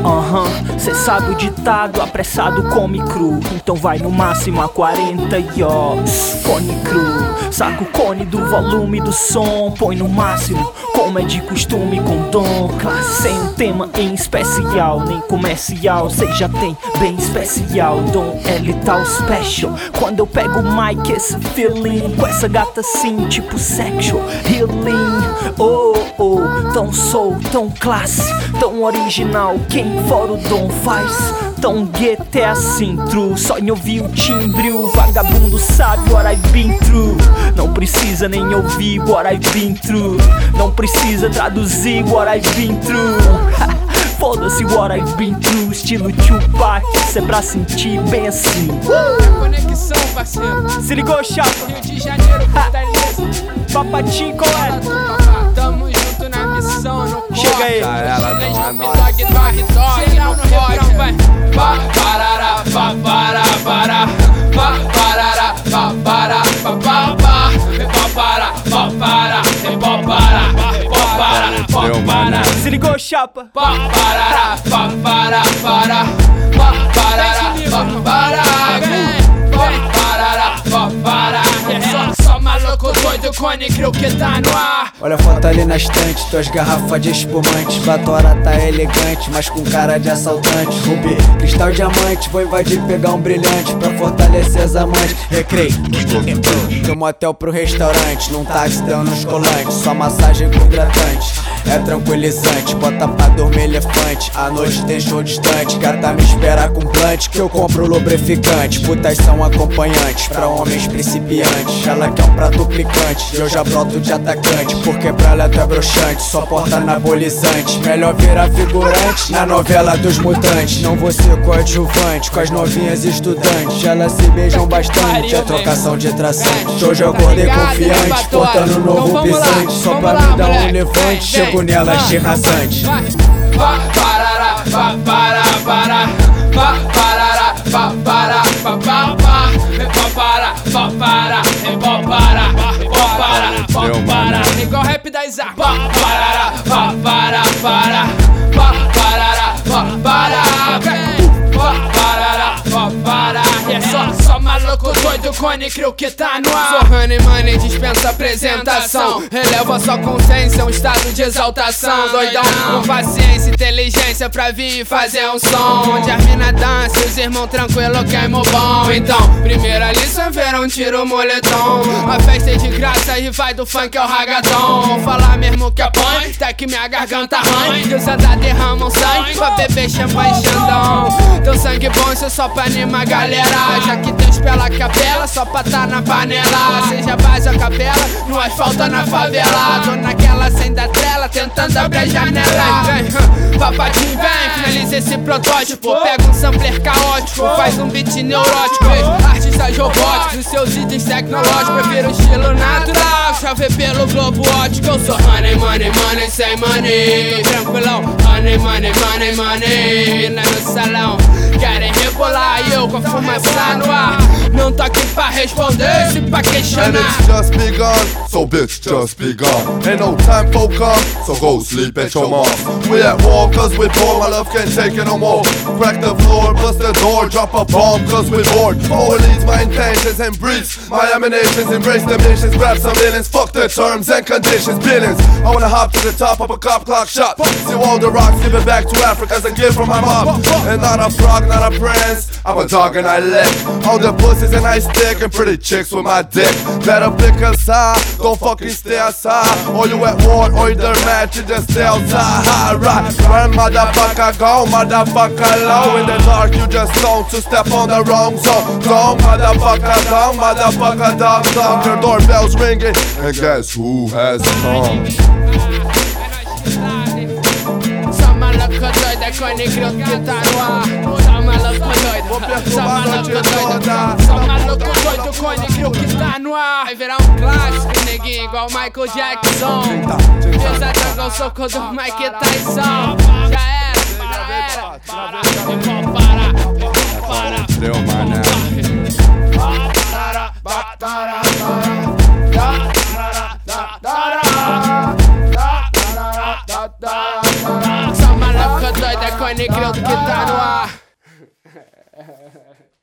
Cê sabe o ditado, apressado come cru. Então vai no máximo a 40 e ó, cone cru. Saca o cone do volume do som, põe no máximo, como é de costume com dom. Classe sem um tema em especial, nem comercial, cê já tem bem especial. Dom é letal special. Quando eu pego o mic, esse feeling, com essa gata assim, tipo sexual healing. Oh, oh, tão soul, tão classe, tão original. Quem fora o dom faz tão gueto é assim, true. Só em ouvir o timbre, o vagabundo sabe what I've been through. Não precisa nem ouvir what I've been through. Não precisa traduzir what I've been through. Foda-se what I've been through. Estilo Tupac, isso é pra sentir bem assim. Conexão, parceiro. Se ligou, chapa? Rio de Janeiro, Fortaleza. Papatinho coleta. Tamo junto na missão, não pode. Chega aí. Ela não é nóis. Geral no refrão, vai. Parará, parará, parará. Parará, parará, parará. Parará. Se ligou, chapa? Parará, parará, parará. Só maluco doido, cone crew que tá no ar. Olha a foto ali na estante, tuas garrafas de espumante. Batora tá elegante, mas com cara de assaltante. Rubi, cristal diamante, vou invadir, pegar um brilhante pra fortalecer as amantes. Recreio, do motel pro restaurante, num táxi dando uns colantes. Só massagem com hidratante, é tranquilizante. Bota pra dormir elefante, à noite tem show distante. Gata me espera com plant, que eu compro lubrificante. Putas são acompanhantes, pra homens principiantes. Ela quer um prato picante, eu já broto de atacante. Porque pra ela tu é broxante, só porta anabolizante. Melhor virar figurante na novela dos mutantes. Não vou ser coadjuvante, com as novinhas estudantes. Elas se beijam bastante, é trocação de traçante. Hoje eu acordei confiante, portando um novo pisante. Só pra me dar um levante, chego nelas de rasante. Parará, parará, parará. Parará, parará, parará. Igual rap da Isaac. Parará, parará, parará. Só maluco doido, cone crew que tá no ar. Sou honey money, dispensa apresentação. Releva sua consciência, um estado de exaltação. Doidão, com paciência, inteligência pra vir e fazer um som. Onde as mina dança, os irmãos tranquilo queimam bom. Então, primeira lição, verão, tira o moletom. A festa é de graça e vai do funk ao ragaton. Falar mesmo que apanha, até que minha garganta arranha. Que os andar derramam sangue pra beber champanhe e xandão. Teu sangue bom, isso é só pra animar a galera. Já que Deus pela capela, só pra tá na panela. Seja base ou capela, no asfalto na favela. Tô naquela sem da trela, tentando abrir a janela. Vem, papatinho vem, finaliza esse protótipo. Pega um sampler caótico, faz um beat neurótico. Artistas robóticos, os seus itens tecnológicos. Prefiro estilo natural, chave pelo globo ótico. Eu sou honey, money, money, sem money. Tô tranquilão, honey, money, money, money. Mina no salão, querem rebolar e eu com a fumaça no ar. Não tô aqui pra responder, se pra And questionar. it's just begun, so bitch just begun. Ain't no time for come, so go sleep at your mom. We at war cause we born, my love can't take it no more. Crack the floor, bust the door, drop a bomb cause we bored. Police my intentions and breeze my emanations. Embrace the missions, grab some millions. Fuck the terms and conditions, billions. I wanna hop to the top of a cop clock shot. See all the rocks, give it back to Africa as a gift from my mom. And not a frog, not a prince, I'm a dog and I lick all the pussies and I stick, and pretty chicks with my dick. Better pick a side, don't fucking stay outside. Or you at war, or you're mad, you just stay outside. Run, motherfucker, go, motherfucker, low. In the dark, you just don't to step on the wrong zone. Go, motherfucker, down, motherfucker, down. Your doorbell's ringing, and guess who has come? Só maluco doido, é cone crew que tá no ar. Só maluco doido, só maluco doido. Só maluco doido, cone crew que tá no ar. Vai virar um clássico, neguinho, igual Michael Jackson. Pesadão igual o soco do Mike Tyson. Já era, para. Deu, mané. Só maluco doido. doido é Cone Crew que tá no ar.